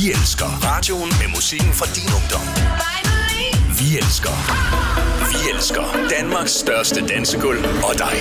Vi elsker radioen med musikken fra din ungdom. Vi elsker Danmarks største dansegulv og dig.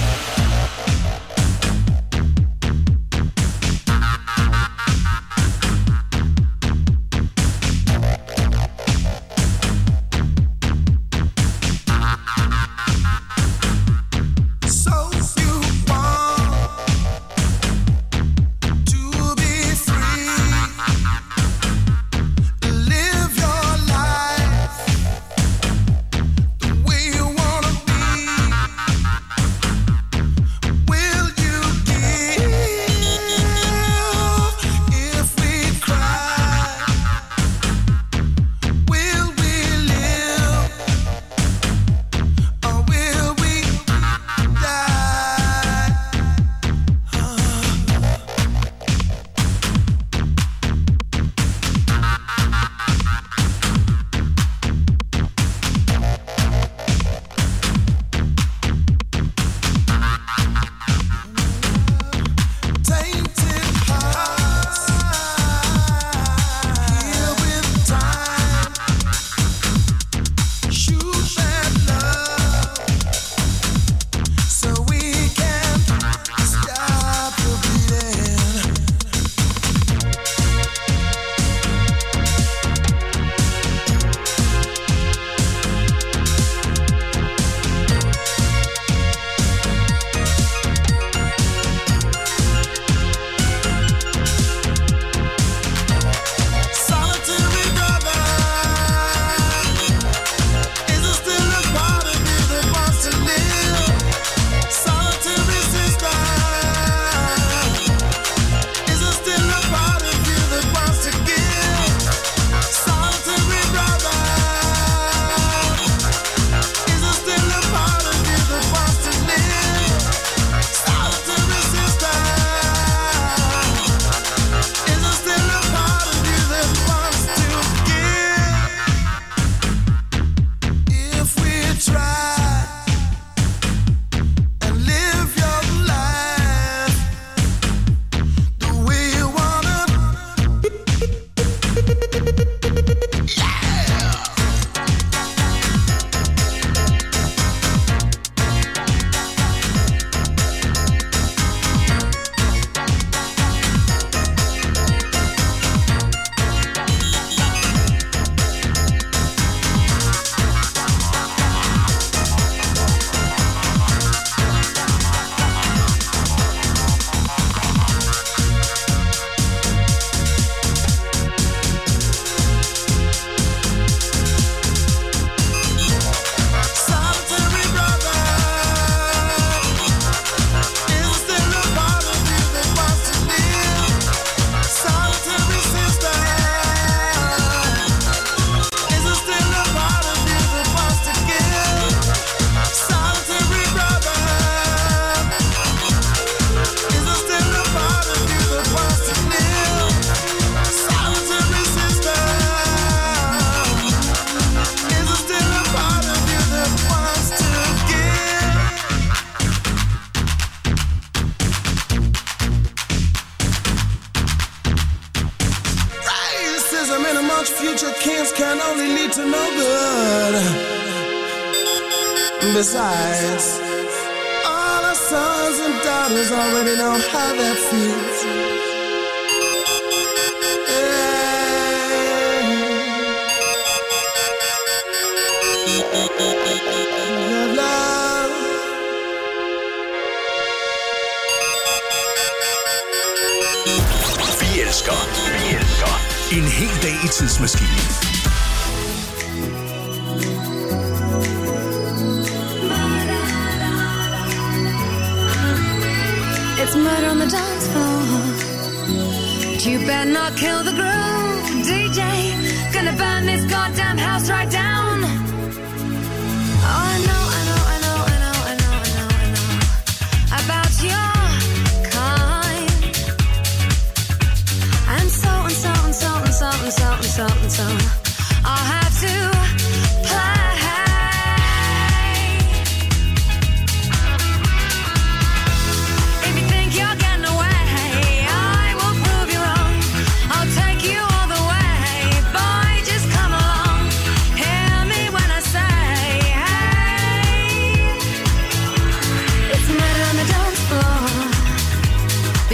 Besides, all our sons and daughters already know how that feels. Love. Vi elsker en hel dag i tidsmaskinen. It's murder on the dance floor. But you better not kill the groove, DJ. Gonna burn this goddamn house right down. Oh, I know about your kind. And so I'll have to play. If you think you're getting away, I will prove you wrong. I'll take you all the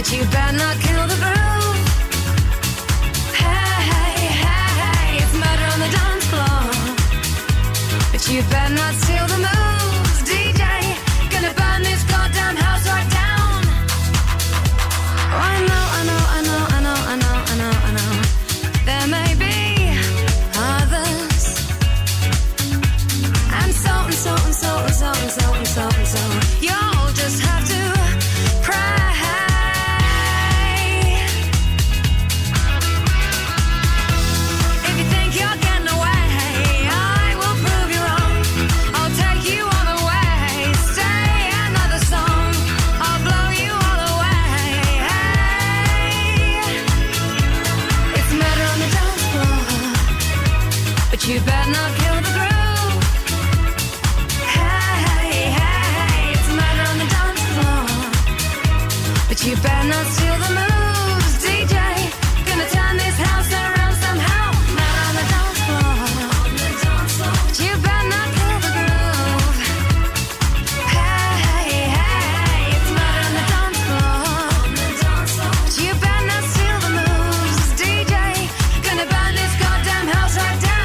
but you better not kill the groove. Hey, hey, hey, hey, it's murder on the dance floor, but you better not steal the moves. DJ, gonna burn this goddamn house right down. Oh, I know, I know, I know, I know, I know, I know, I know. There may be others, and so and so and so and so and so and so and so. You'll just have to pray. If you think you're getting away, I will prove you wrong. I'll take you all the way. Stay another song, I'll blow you all away. Hey, it's murder on the dance floor, but you better not kill the groove. Hey, hey, hey, it's murder on the dance floor, but you better not steal the moves. DJ, gonna turn this house around somehow. Murder on the dance floor, but you better not kill the groove. Hey, hey, hey, it's murder on the dance floor, but you better not steal the moves. DJ, gonna burn this goddamn house right down.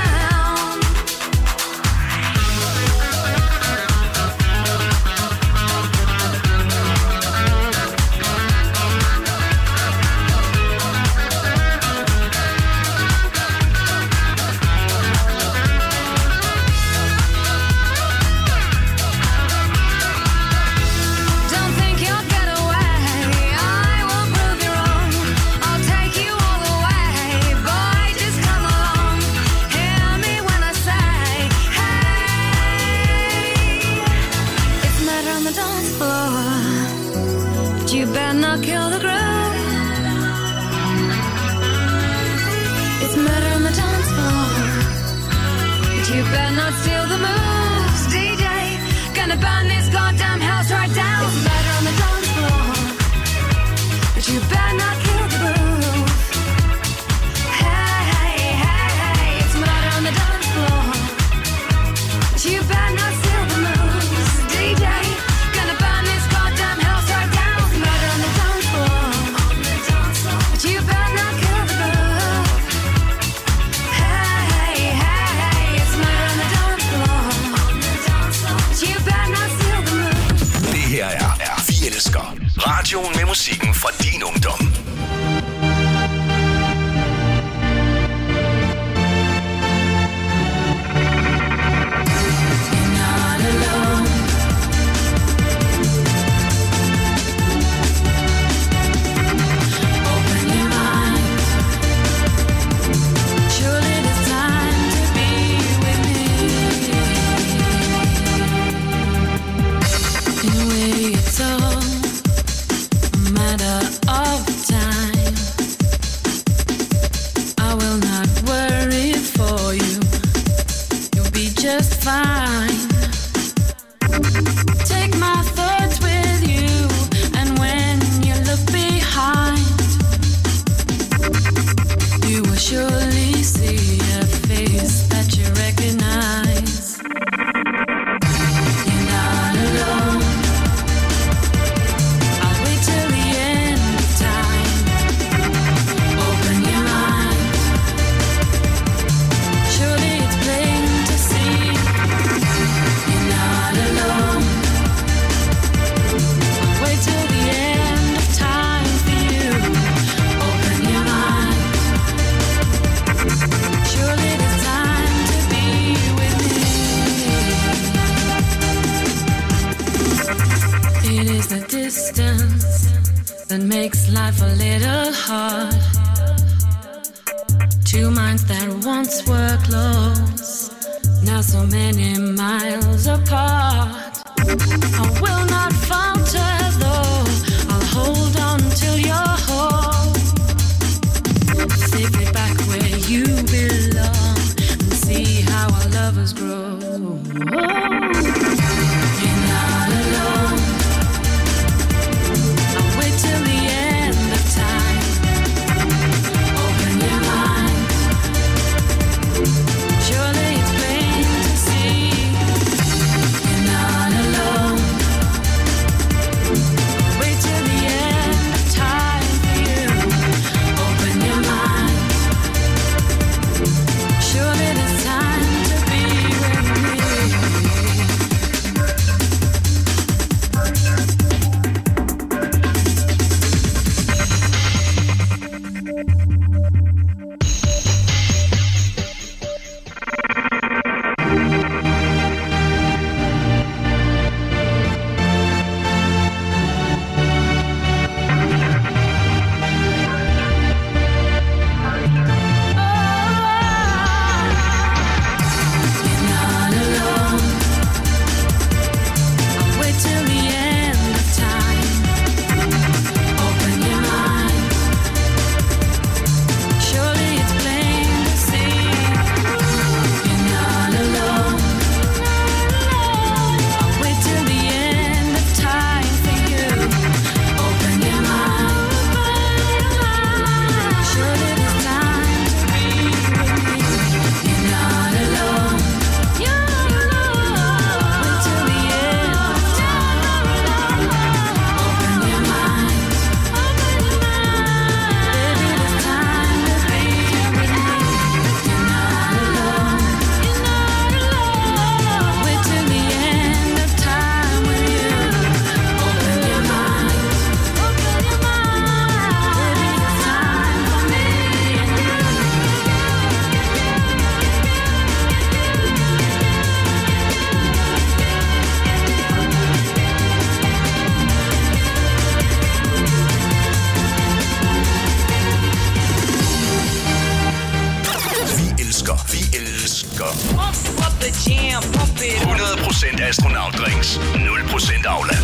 Don't think you'll get away, I will prove you wrong. I'll take you all the way, boy, just come along. Hear me when I say, hey, it's murder on the dance floor, but you better not kill the groove. It's murder on the dance floor, but you better not steal the moves. DJ, gonna burn this goddamn house right down. It's murder on the dance floor, but you better not kill the groove. Hey, hey, hey, hey, it's murder on the dance floor, but you better not steal the moves. DJ, gonna burn this goddamn house right down. It's murder on the dance floor, but you better not kill the groove. Hey, hey, hey, it's murder on the dance floor, but you better not steal the moves. Det her er Vi Elsker. Radioen med musikken fra din ungdom. Surely it's time to be with me. In a way, it's all a matter of time. I will not worry for you. You'll be just fine. Take my thoughts with you, and when you look behind, you will surely see a face that you recognize. You're not alone. I'll wait till the end of time. Open your mind. Surely it's plain to see. You're not alone. I'll wait till the end of time for you. Open your mind. Surely it's time to be with me. It is the distance that makes life a little hard. Two minds that once were close, now so many miles apart. I will not falter though, I'll hold on till you're whole. Safely back where you belong, and see how our lovers grow. You're not alone. I'll wait till the end of time. Open your mind. Surely it's plain to see. You're not astronautdrinks. 0% afland.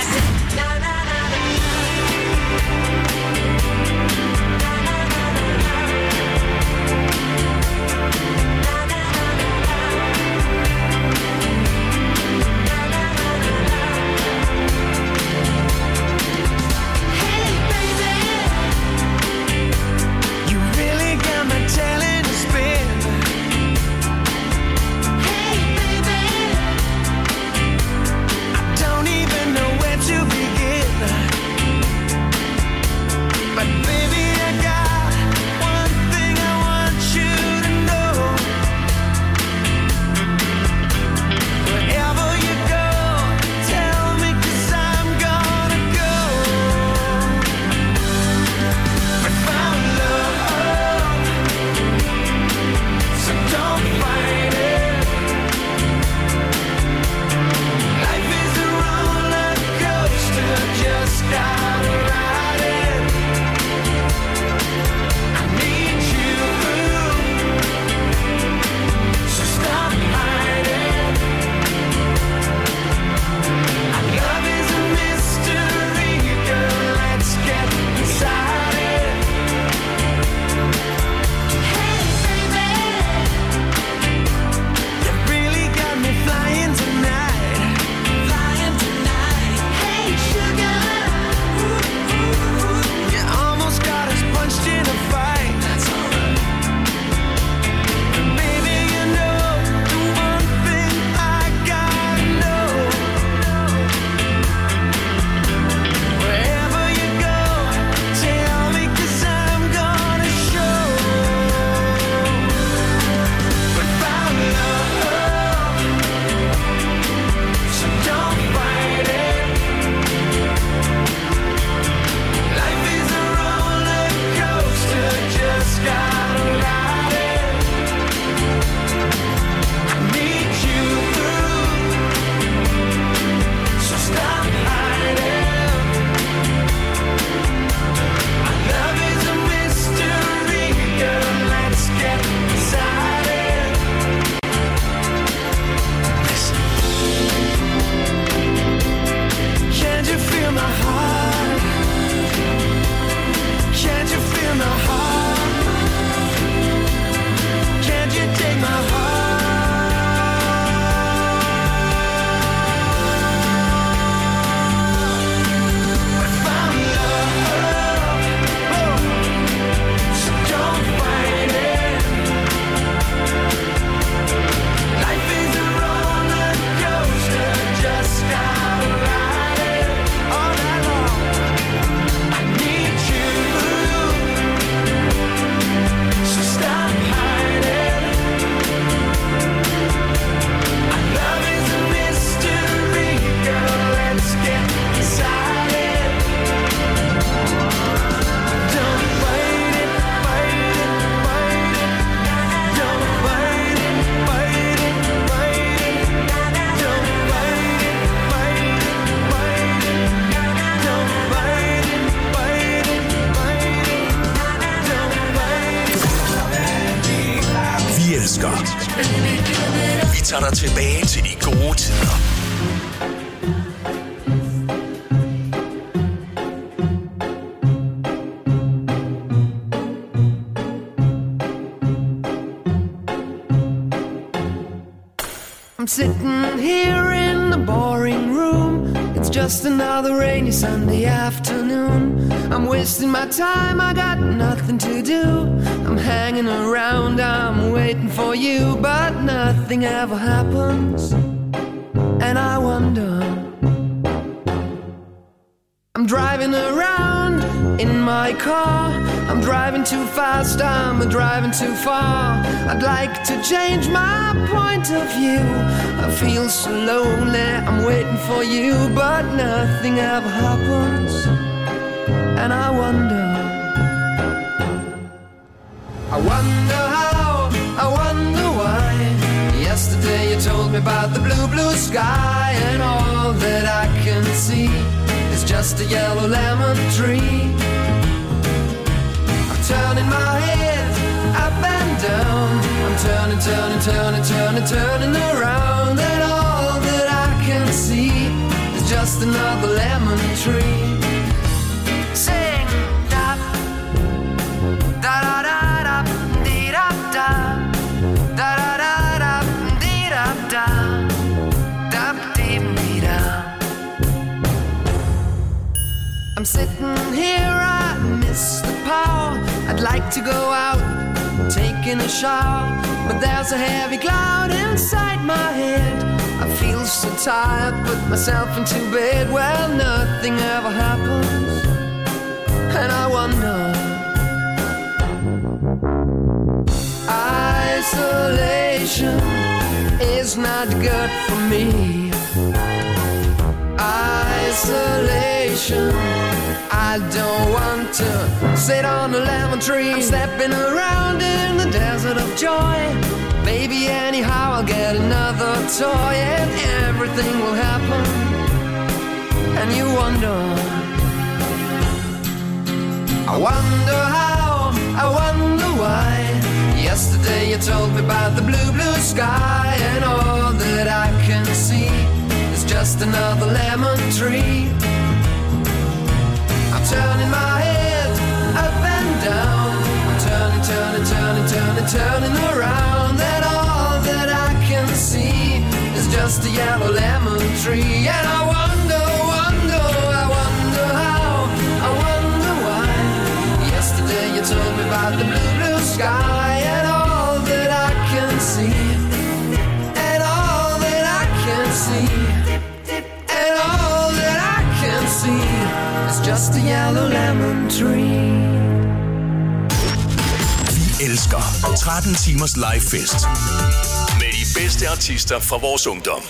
Vi tager dig tilbage til de gode tider. I'm sitting here in the boring room. It's just another rainy Sunday afternoon. I'm wasting my time, I got nothing to do. I'm hanging around, I'm waiting for you, but nothing ever happens. And I wonder, I'm driving around in my car. I'm driving too fast, I'm driving too far. I'd like to change my point of view. I feel so lonely, I'm waiting for you, but nothing ever happens. And I wonder how, I wonder why. Yesterday you told me about the blue, blue sky, and all that I can see is just a yellow lemon tree. I'm turning my head up and down. I'm turning, turning, turning, turning, turning around, and all that I just another lemon tree. Sing da da da da da dee da da da da da da dee da da da dee dee da. I'm sitting here, I miss the power. I'd like to go out, taking a shower, but there's a heavy cloud inside my head. I feel so tired, put myself into bed. Well, nothing ever happens, and I wonder. Isolation is not good for me. Isolation, I don't want to sit on a lemon tree. I'm stepping around in the desert of joy. Baby, anyhow, I'll get another toy, and everything will happen. And you wonder, I wonder how, I wonder why. Yesterday you told me about the blue, blue sky, and all that I can see is just another lemon tree. I'm turning my head up and down. I'm turning, turning, turning, turning, turning around. And all that I can see is just a yellow lemon tree. And I wonder, wonder, I wonder how, I wonder why. Yesterday you told me about the blue, blue sky, and all that I can see, and all that I can see, and all that I can see is just a yellow lemon tree. Vi elsker 13 timers live fest med de bedste artister fra vores ungdom.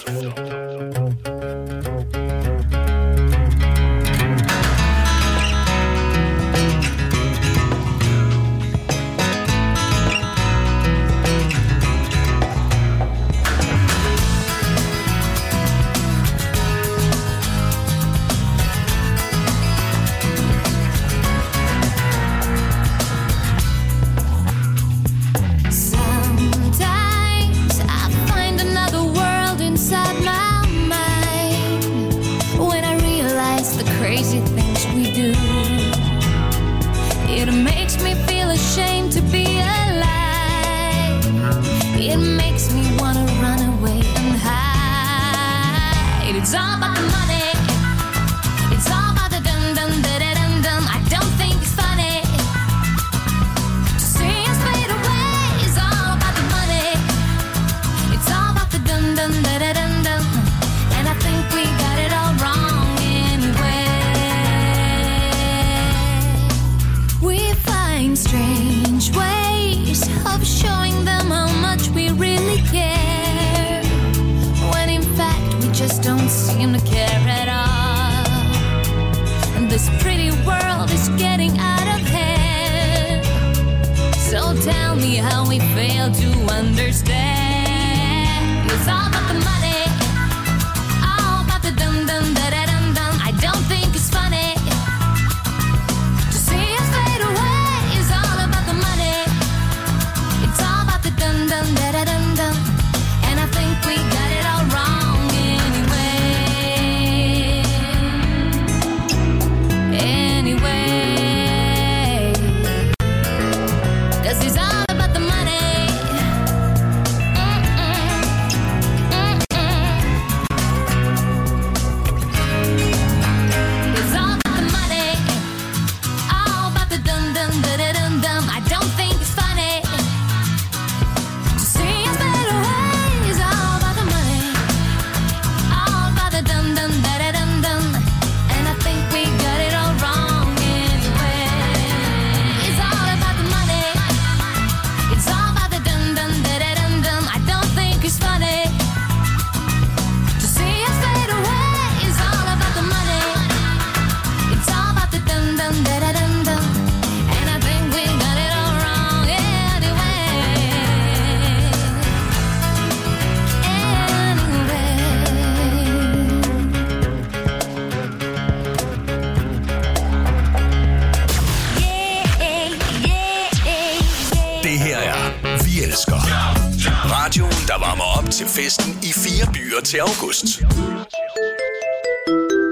Radioen, der varmer op til festen i 4 byer til august.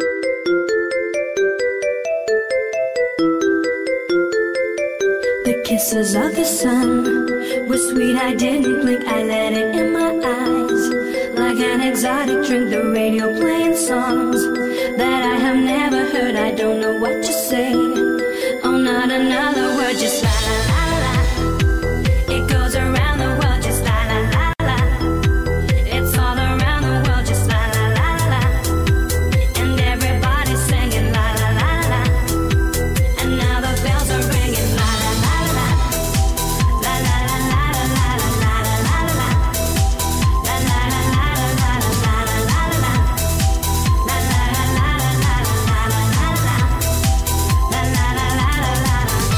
Kisses of the sun were sweet, I didn't blink, I let it in my eyes. Like an exotic drink, the radio playing songs that I have never heard, I don't know what to say. Oh, not another word, just la la la la. It goes around the world, just la la la la. It's all around the world, just la la la la. And everybody's singing la la la la. And now the bells are ringing la la la la. La la la la la la la la la la. La la la la la la la la la la. La la la la la la la la la la. La la la la la la.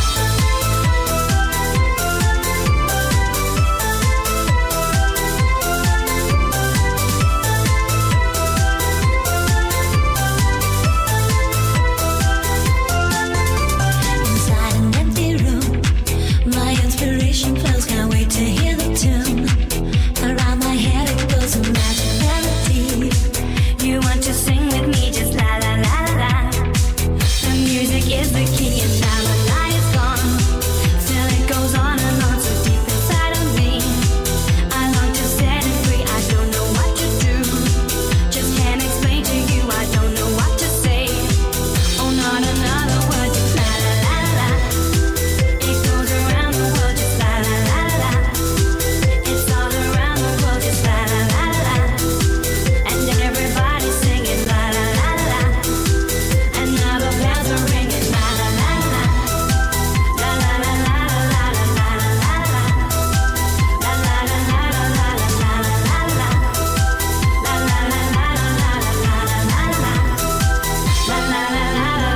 Inside an empty room, my inspiration flows, can't wait to hear the tune. Around my head it goes a magic melody. You want to sing with me, just la la la la la. The music is the key and now the lie is gone. Still it goes on and on so deep inside of me. I long to set it free, I don't know what to do. Just can't explain to you, I don't know what to say. Oh, not another word, just la la la la. It goes around the world, just la la la la. It's all around the world, just la la la la. And everybody's singing la la la la. And now the bells are ringing la la la la. La la la la la la la la la la. La la la la la la la la la la la. La la la la la la la la la la. La la la la la la.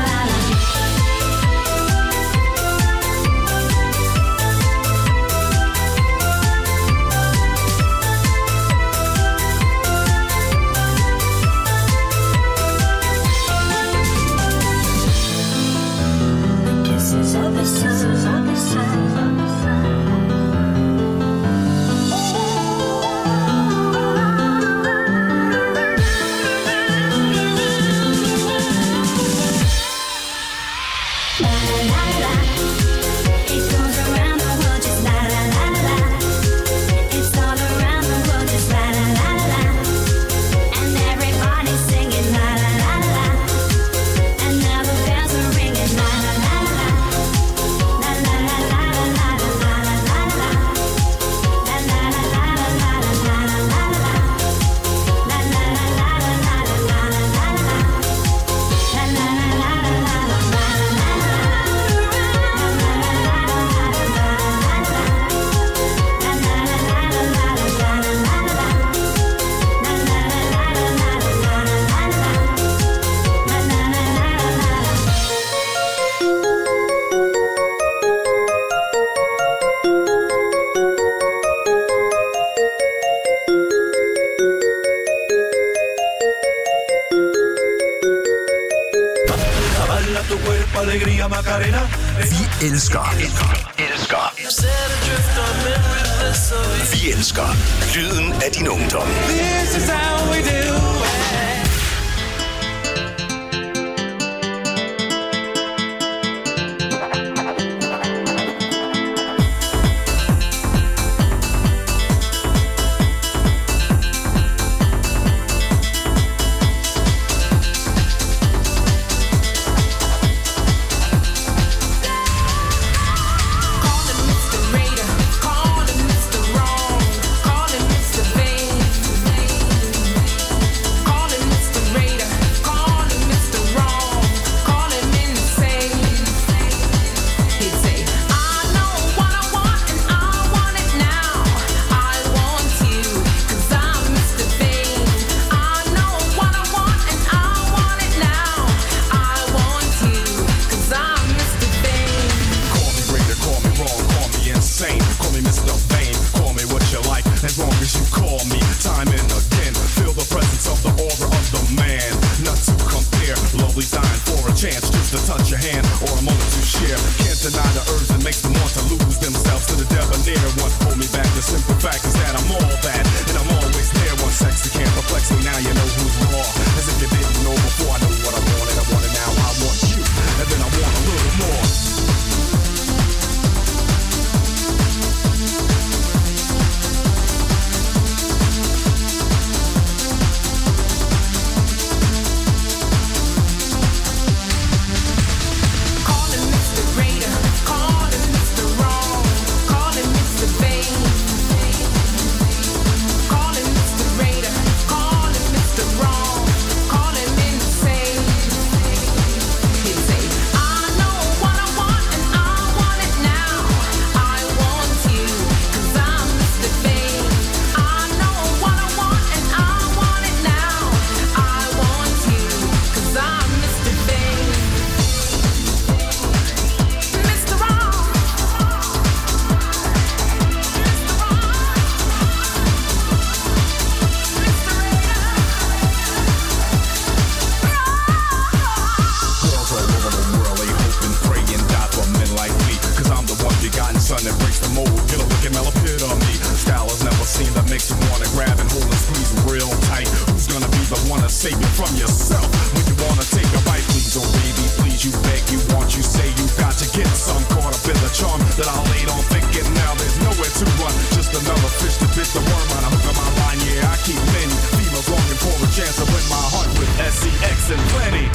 Kisses of the sun, of the sun, of the sun. La la la la. It goes around the world, just la la la la. It's all around the world, just la la la la. And everybody's singing la la la la. And now the bells are ringing la la la la. La la la la la la la la la la. La la la la la la la la la la. La la la la la la la la la la. La la la la la la la la la. Bala tu cuerpo, alegría, Macarena. Vi elsker. Vi elsker lyden af din ungdom. This is how we do it. save it from yourself. When you wanna take a bite, please, oh baby, please, you beg, you want, you say you got to get some. Caught up in the charm that I laid on thinking now there's nowhere to run. Just another fish to bit the worm on a hook of my line. Yeah, I keep many females longing for a chance to win my heart with SEX and plenty.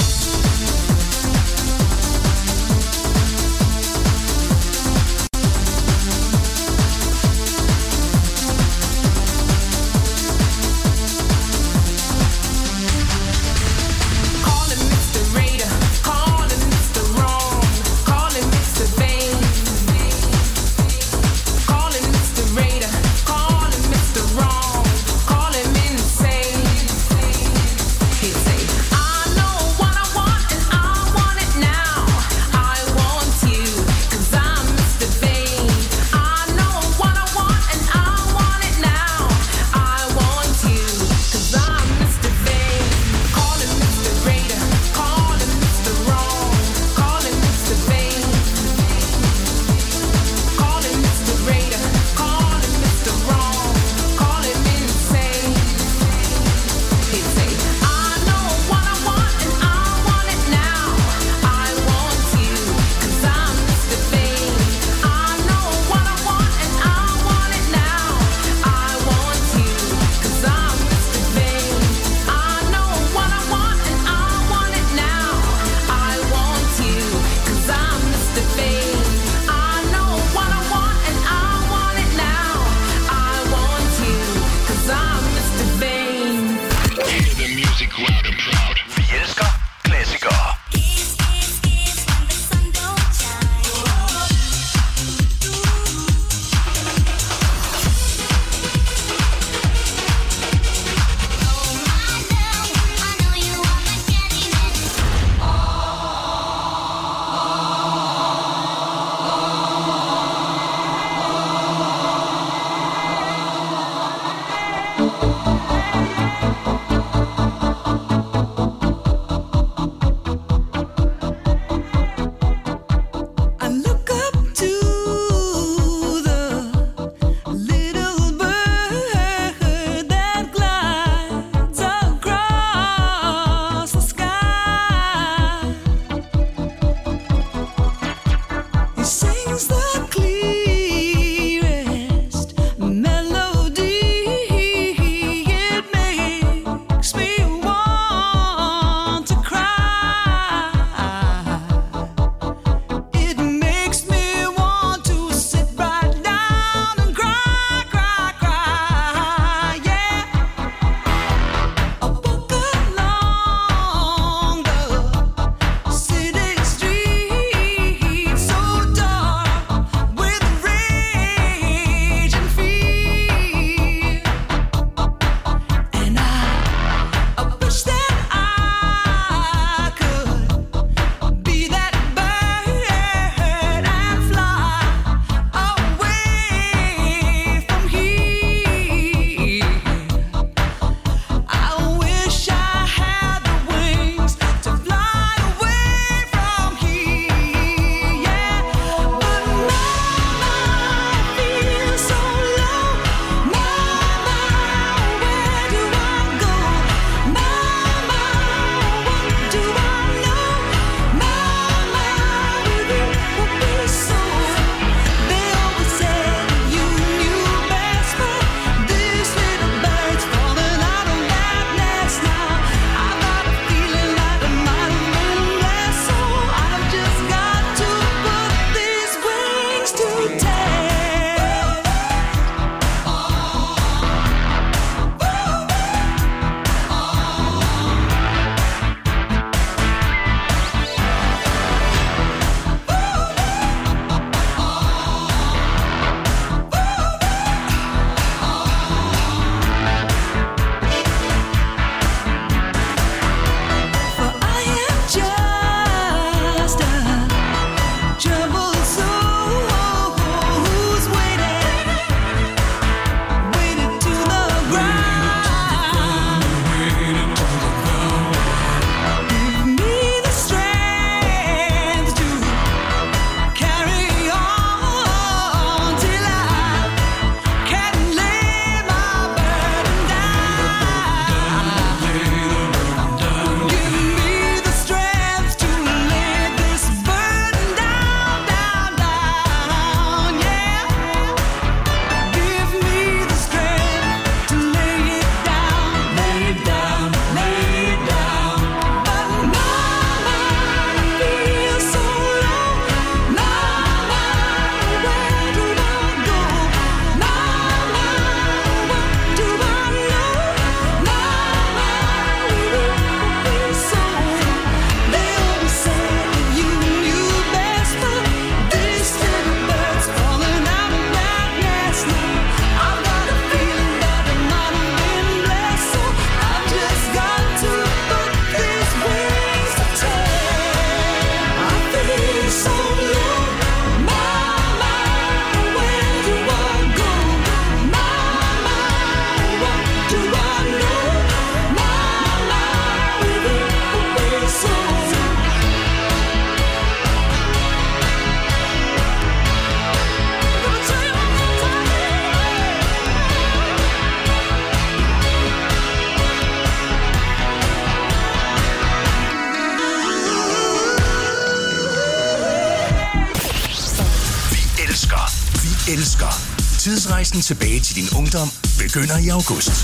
elsker. Tidsrejsen tilbage til din ungdom begynder i august.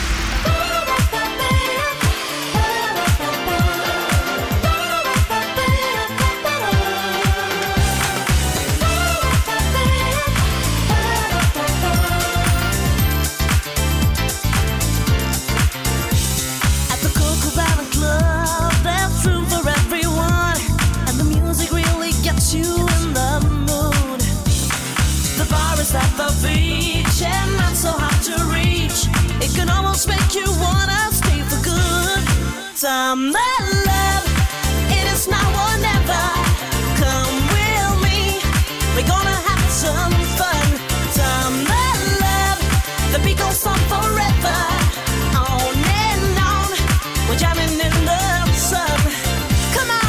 Some love, it is now or never. Come with me, we're gonna have some fun. Some love, the beat goes on forever. On and on, we're jamming in the sun. Come on.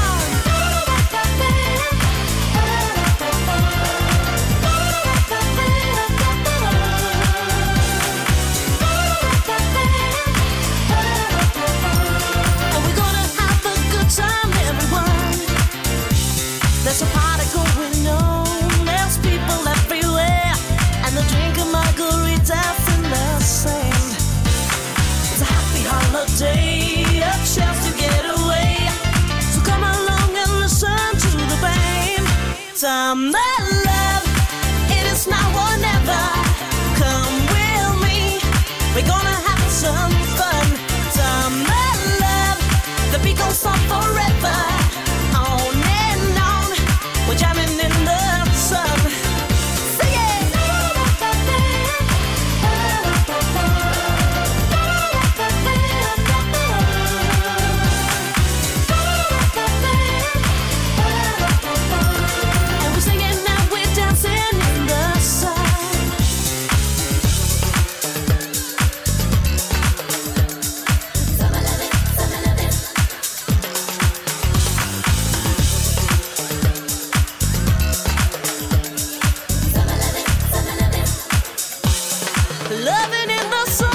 There's a party going on, there's people everywhere, and they're drinking margaritas in the sand. It's a happy holiday, a chance to get away. So come along and listen to the band. Some love, it is now or never. Come with me, we're gonna have some fun. Some love, the beat goes on forever. We're jamming in the sun. Sing it! And we're singing now, we're dancing in the sun. Loving in the sun.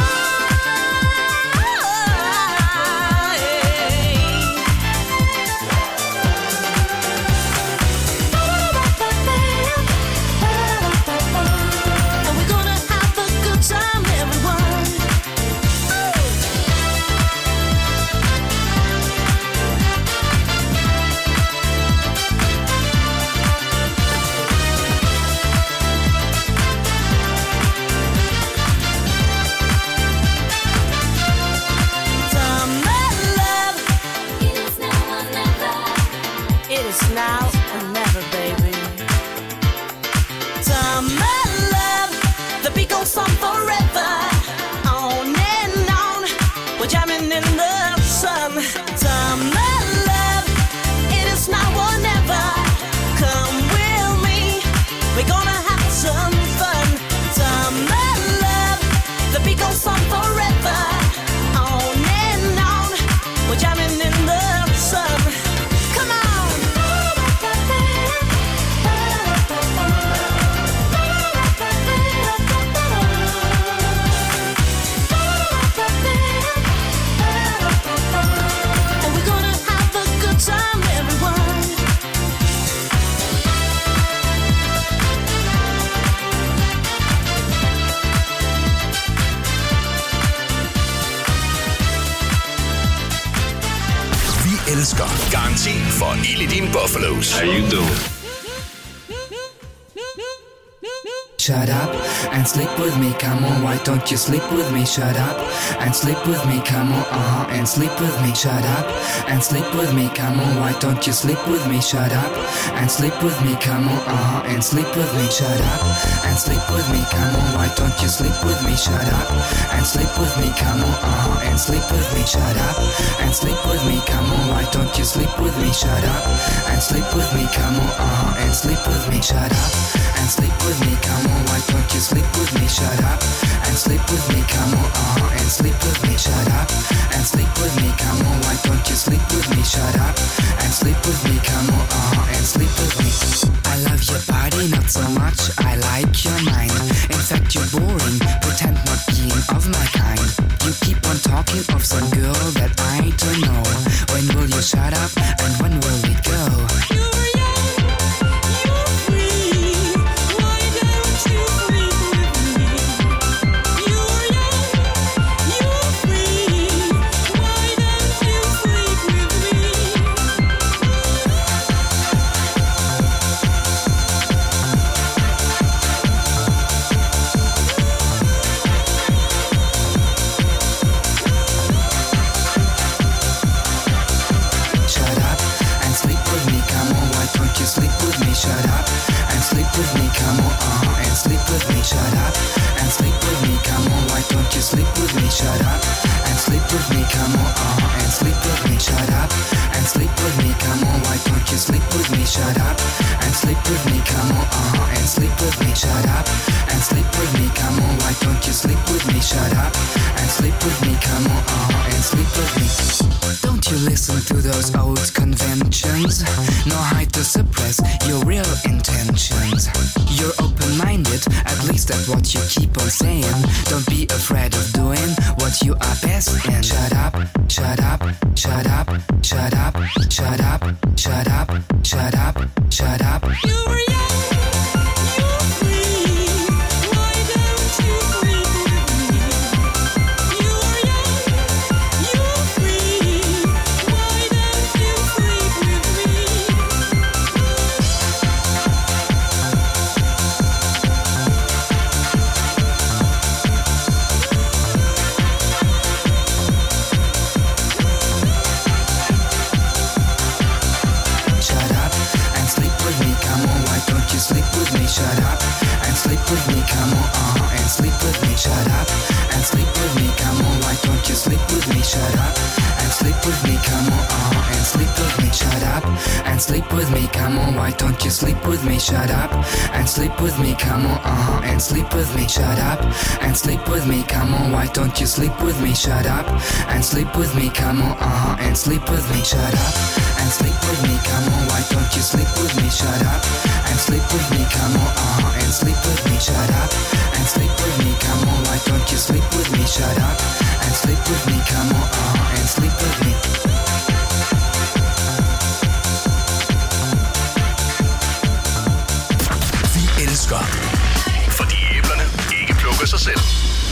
And we're gonna have a good time, everyone. It is now or never, baby. Some love, the beat goes on forever. On and on, we're jamming in the sun. Some love, it is now or never. Come with me, we're gonna have some fun. Some love, the beat goes on forever. On and on, we're jamming in the sun. Come on. And we're gonna have a good time, everyone. Vi elsker garanti for ild i dine Buffalos. How you doing? Shut up and sleep with me, come on, why don't you sleep with me? Shut up and sleep with me, come on, and sleep with me. Shut up and sleep with me, come on, why don't you sleep with me? Shut up and sleep with me, come on, and sleep with me. Shut up and sleep with me, come on, why don't you sleep with me? Shut up and sleep with me, come on, and sleep with me. Shut up and sleep with me, come on, why don't you sleep with me? Shut up and sleep with me, come on, and sleep with me. Shut up and sleep with me, come on, why don't you sleep with me? Shut up and sleep with me, come on, and sleep with me. Shut up and sleep with me, come on, why don't you sleep with me? Shut up and sleep with me, come on, and sleep with me. I love your body, not so much, I like your mind. In fact, you're boring, pretend not being of my kind. You keep on talking of some girl that I don't know. When will you shut up and when will we go? You're young, you're free, why don't you to those old conventions. No height to suppress your real intentions. You're open-minded, at least that's what you keep on saying. Don't be afraid of doing what you are best in. Shut up, shut up, shut up, shut up, shut up, shut up, shut up, shut up. You were young, you were free. Why don't you free with me? You were young, you were free. Why don't you free with me? Shut up and sleep with me, come on, why don't you sleep with me? Shut up and sleep with me, come on, and sleep with me. Shut up and sleep with me, come on, why don't you sleep with me? Shut up and sleep with me, come on, and sleep with me. Shut up and sleep with me, come on, why don't you sleep with me? Shut up and sleep with me, come on, and sleep with me. Shut up and sleep with me, come on, why don't you sleep with me? Shut up and sleep with me, come on, and sleep with me. Shut up and sleep with me, come on, why don't you sleep with me? Shut up and sleep with me, come on, and sleep with me. Shut up and sleep with me, come on, why don't you sleep with me? Shut up and sleep with me, come on, and sleep with me. Vi elsker, fordi æblerne ikke plukker sig selv.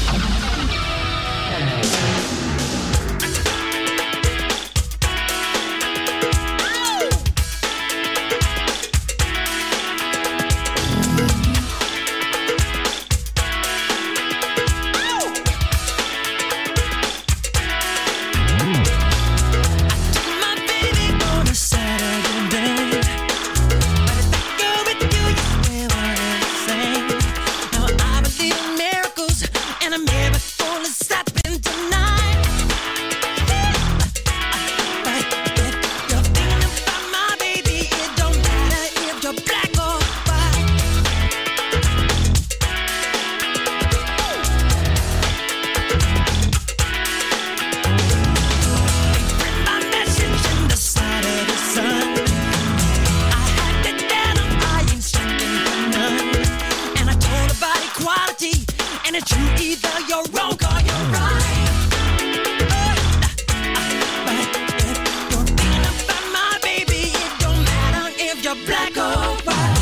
My baby on a Saturday, but if I go with you, you swear what I'm saying. Now I believe in miracles, and a miracle is happening tonight. But if you're thinking about my baby, it don't matter if you're black or white. My message in the side of the sun. I had to tell him I ain't second for none. And I told about equality, and it's true, either you're wrong or you're right. But if you're thinking about my baby, it don't matter if you're black or white.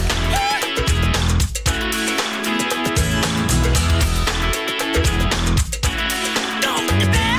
Don't you bet.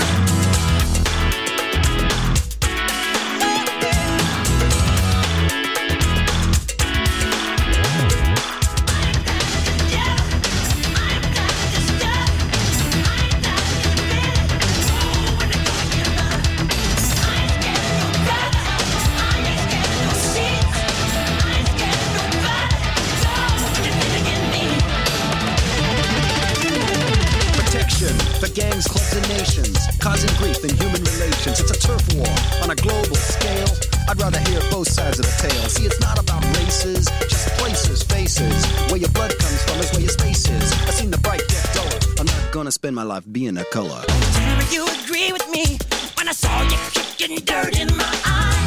Protection for gangs, clubs, and nations, causing grief in human relations. It's a turf war on a global scale. I'd rather hear both sides of the tale. See, it's not about races, just places, faces. Where your blood comes from is where your space is. I've seen the bright get duller. I'm not gonna spend my life being a color. Tell me you agree with me when I saw you kicking dirt in my eye.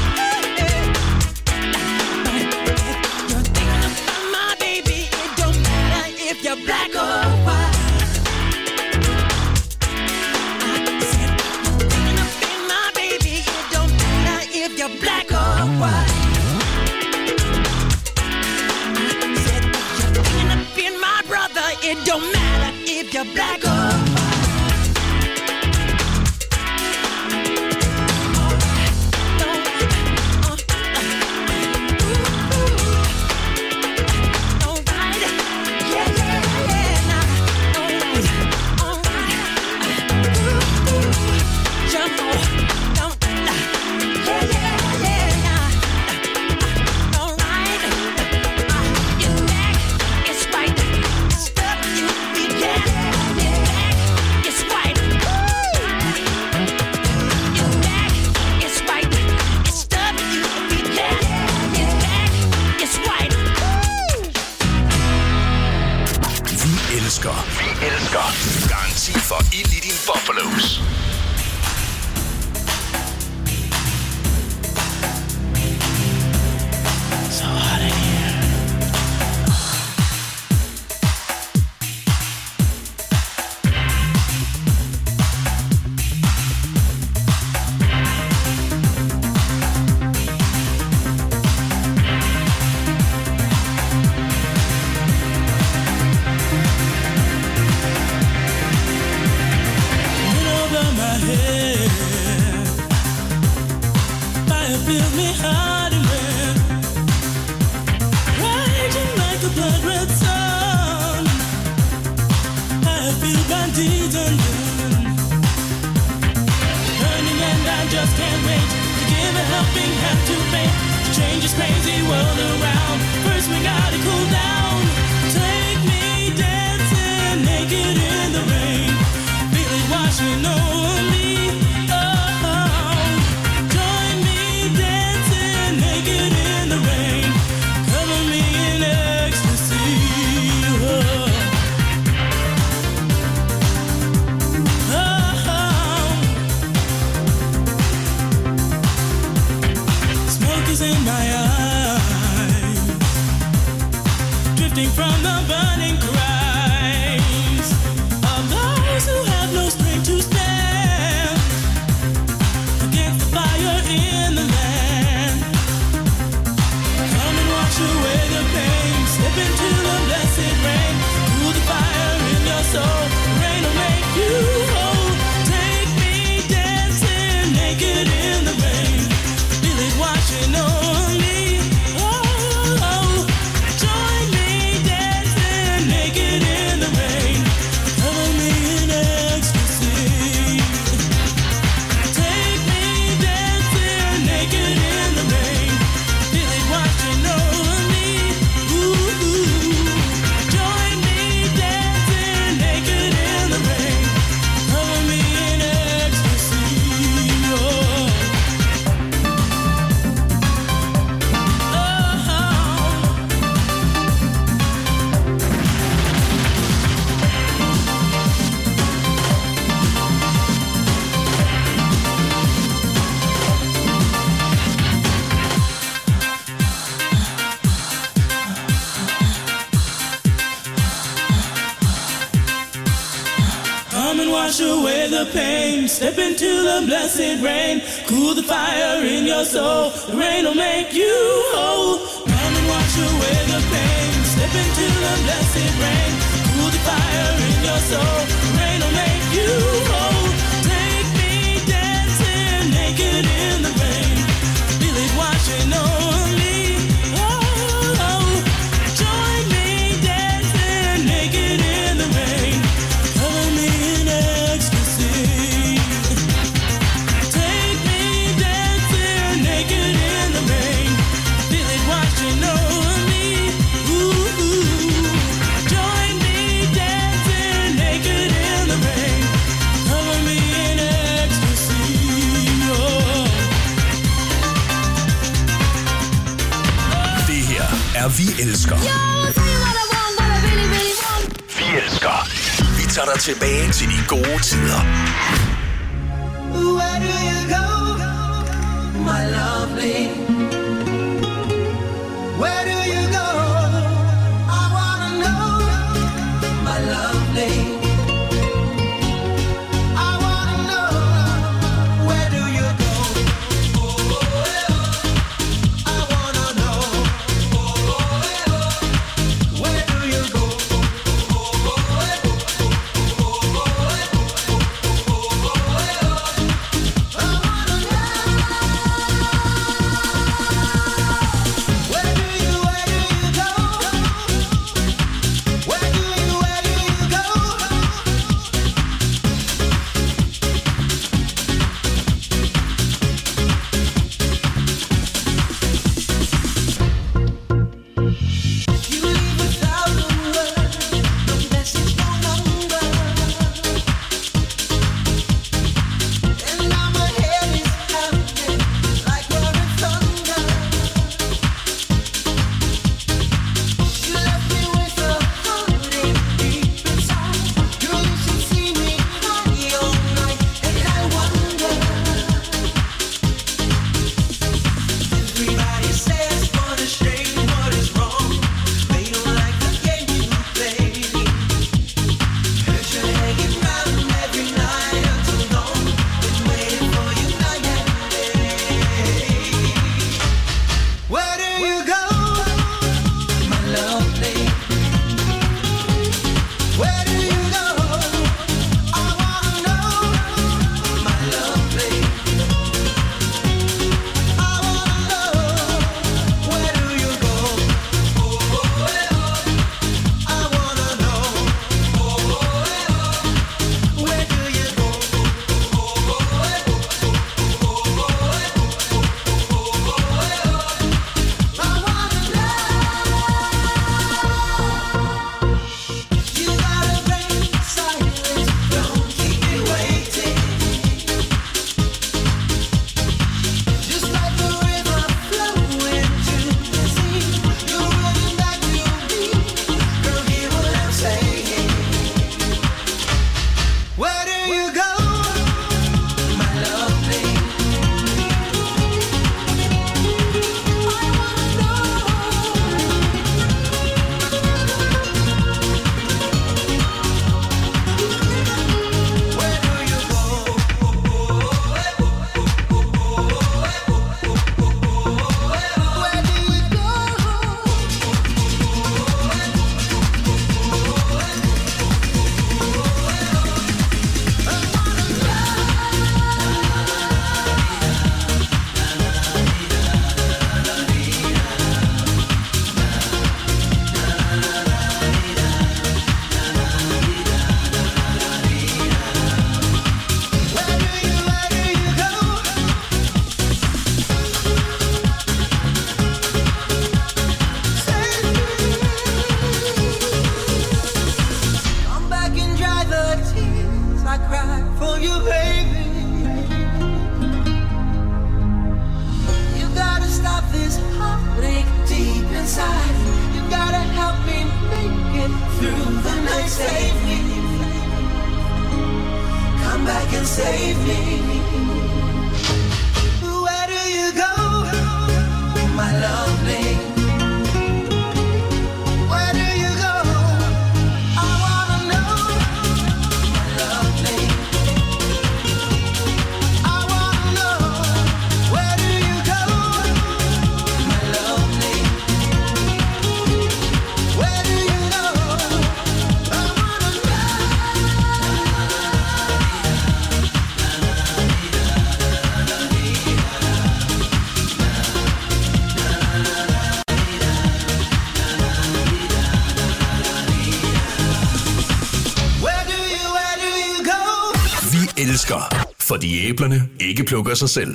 But if you're thinking about my baby, it don't matter if you're black or white. I said you're thinking about my baby, it don't matter if you're black or white. I said you're thinking about my brother, it don't matter if you're black or white. It's right, stuff you be heart and wind, raging like a blood red sun. I feel banditos undone, burning, and I just can't wait to give a helping hand to fate to change this crazy world around. First we gotta cool down. Take me dancing naked in the rain. Feel it washing over me. In my eyes, drifting from the burning cries of those who have no strength to stand against the fire in the land. Come and wash away the pain, slip into the blessed rain, cool the fire in your soul, rain will make you whole. Take me dancing naked in the rain, feel it washing over. Wash away the pain, step into the blessed rain, cool the fire in your soul, the rain will make you whole. Come and wash away the pain, step into the blessed rain, cool the fire in your soul, the rain will make you whole. Take me dancing naked in the rain, feel it washing over me. Oh, join me dancing naked in the rain, cover me in ecstasy. Take me dancing naked in the rain, feel it washing over me. Ooh, join me dancing naked in the rain, cover me in ecstasy. Oh. Det her er Vi Elsker. Vi elsker. Vi tager dig tilbage til de gode tider. Where do you go, my lovely? Where do you go? I wanna know, my lovely. I wanna know, where do you go? I wanna know, where do you go? through the night. Save me. Come back and save me. Where do you go, my lovely? Where do you go? I wanna know, my lovely. I wanna know, where do you go, my lovely? Where do you go? I wanna know. Vi elsker, fordi æblerne ikke plukker sig selv.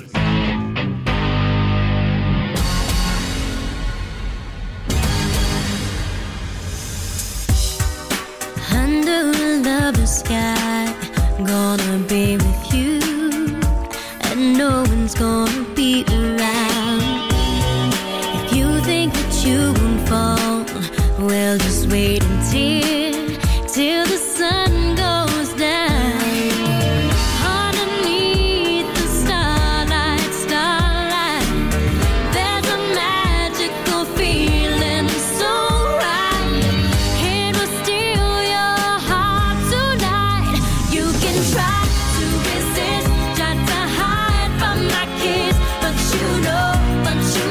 Under a lover's sky, gonna be with you, and no one's gonna be around. If you think that you won't fall, well, just wait till the sun goes down. Underneath the starlight, there's a magical feeling so right. It will steal your heart tonight. You can try to resist, try to hide from my kiss, but you know that you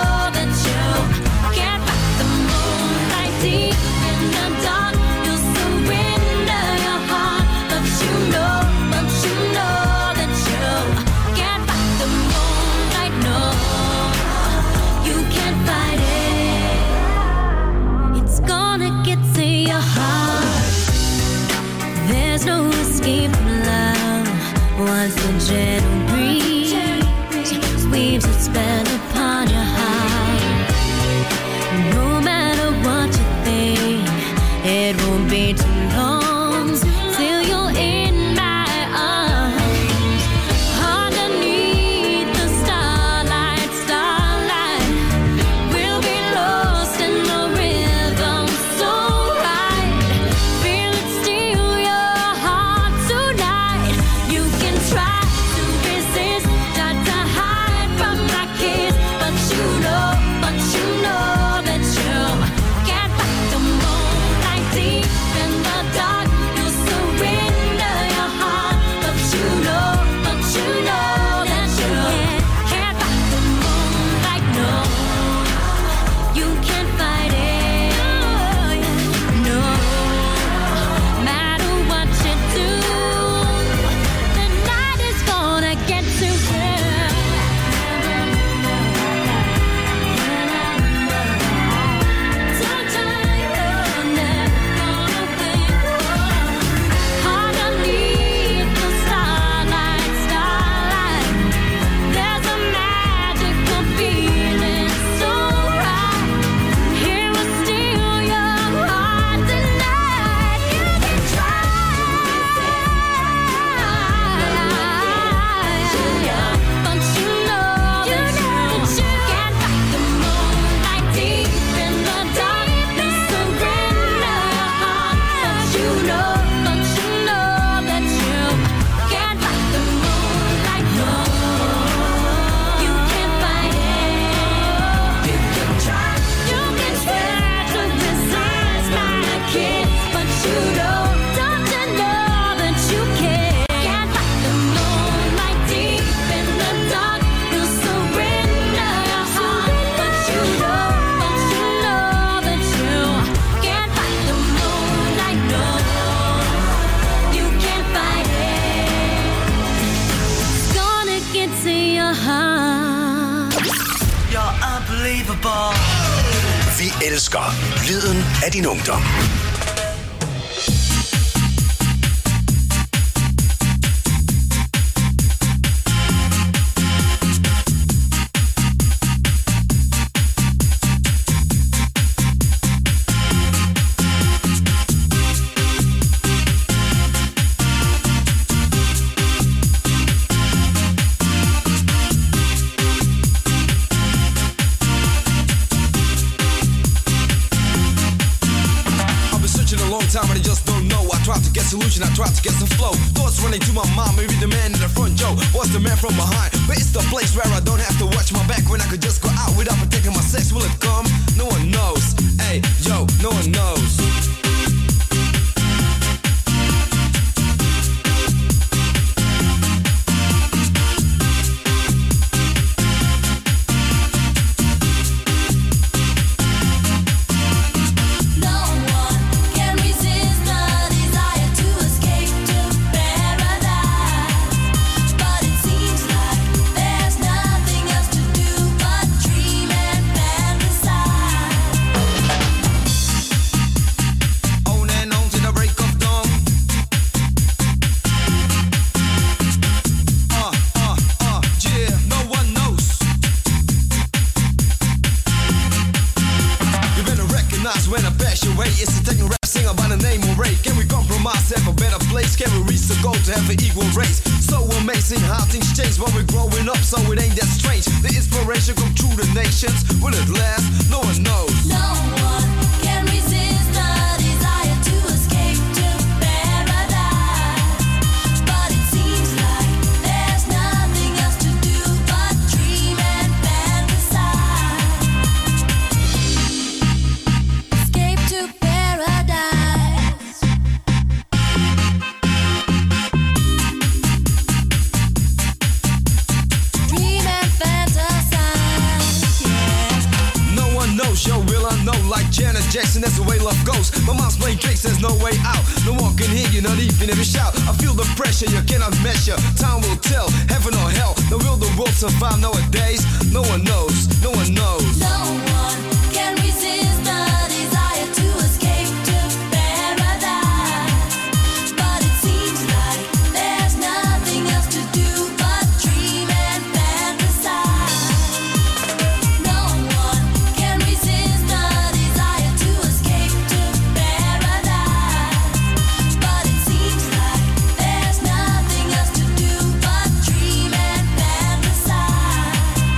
can't fight the moonlight deep in the dark. You'll surrender your heart, but you know that you can't fight the moonlight. No, you can't fight it. It's gonna get to your heart. There's no escape from love once the gentle breeze weaves its spell upon your heart. No matter what you think, it won't be too long till you're in my arms. Underneath the starlight, we'll be lost in the rhythm so right. Feel it steal your heart tonight. You can try to resist, try to hide from my kiss, but you know that you can't fight the moonlight deep in the dark. You'll surrender your heart, but you know that you can't fight the moonlight. No, you can't fight it. No, matter what you do, the night is gonna get to you. Underneath the starlight, there's a magical feeling so right. It will steal your heart tonight. You can try, but you know that you can't fight the moonlight deep in the dark. You surrender your heart, but you know that you can't fight the moonlight. No, you can't fight it. You can try to resist my kiss, but you don't you know that you can't fight the moonlight deep in the dark. You surrender your heart, but you know that you can't fight the moonlight. No, you can't fight it. It's gonna get to your heart. You're unbelievable. Vi elsker lyden af din ungdom. I've been time and I just don't know. I try to get solution, I try to get some flow. Thoughts running to my mind, maybe the man in the front, Joe was the man from behind. But it's the place where I don't have to watch my back, when I could just go out without protecting my sex. Will it come? No one knows. Hey, yo, no one knows. When I pass your way, it's a techno rap singer by the name of Ray. Can we compromise, have a better place? Can we reach the goal to have an equal race? So amazing how things change when we're growing up, so it ain't that strange. The inspiration come through the nations. Will it last? No one knows. No one can resist the desire to escape to paradise. But it seems like there's nothing else to do but dream and fantasize. To paradise. Dream and fantasize, yeah. No one knows, yo, will I know? Like Janet Jackson, that's the way love goes. My mom's playing tricks, there's no way out. No one can hear you, not even if you shout. I feel the pressure, you cannot measure. Time will tell, heaven or hell. Now will the world survive nowadays? No one knows, no one